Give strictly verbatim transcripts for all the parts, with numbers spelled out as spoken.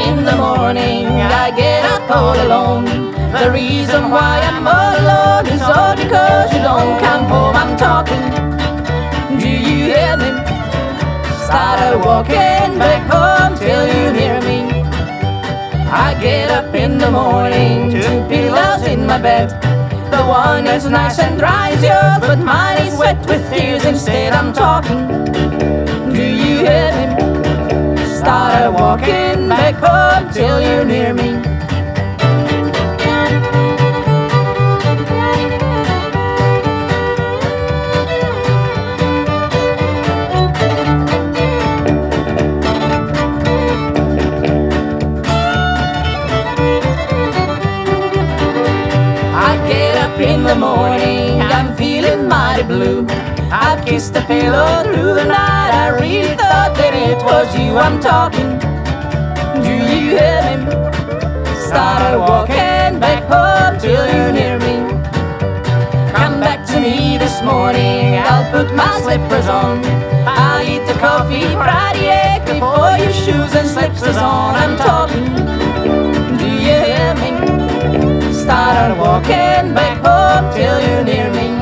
in the morning, I get up all alone. The reason why I'm all alone is all because you don't come home. I'm talking, do you hear me? Started walking back home till you hear me. I get up in the morning, two pillows in my bed. The one is nice and dry as yours, but mine is wet with tears instead. I'm talking, do you hear me? Started walking back home till you're near me. In the morning, I'm feeling mighty blue. I've kissed the pillow through the night. I really thought that it was you. I'm talking, do you hear me? Started walking back home till you're near me. Come back to me this morning, I'll put my slippers on. I'll eat the coffee, fry the egg before your shoes and slippers on. I'm talking, do you hear me? Started walking back home till you're near me.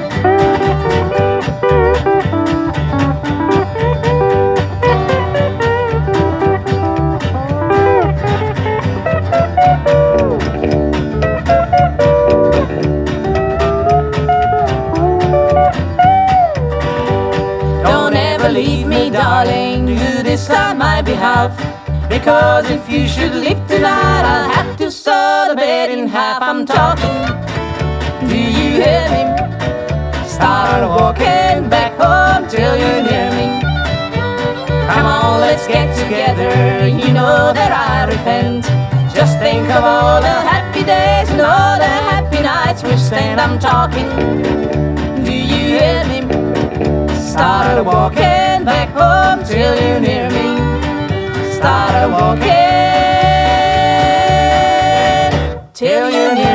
Don't ever leave me, darling, do this on my behalf. Because if you should leave tonight, I'll have to saw the bed in half. I'm talking, do you hear me? Started walking back home till you're near me. Come on, let's get together, you know that I repent. Just think of all the happy days and all the happy nights we've spent. I'm talking, do you hear me? Started walking back home till you're near me. Started walking till you're near.